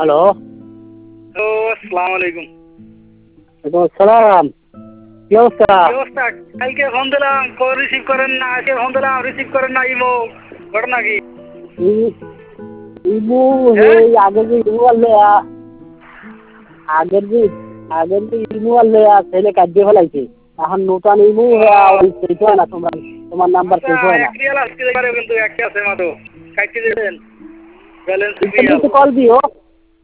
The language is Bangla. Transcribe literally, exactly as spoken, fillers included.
হ্যালো। ও আসসালামু আলাইকুম। ওয়ালাইকুম আসসালাম। কি অবস্থা? কি অবস্থা? কালকে ফোন দিলাম, কল রিসিভ করেন না। আজকে ফোন দিলাম, রিসিভ করেন না। ইমো ঘটনা কি? ই- ইমু হ্যাঁ? এই আগের যে ইমু আনলে আগের যে আগের যে ইমু আনলে ছেলে কাটিয়ে ফেলাইছে। এখন নতুন ইমু ও সেভ হয় না, তোমার তোমার নাম্বার আচ্ছা, সেভ হয় না। এক রিয়াল আসতে পারে কিন্তু একটা আছে মাত্র। কাটতে দিলেন। ব্যালেন্স এখান রিয়াল। থেকে কল দিও।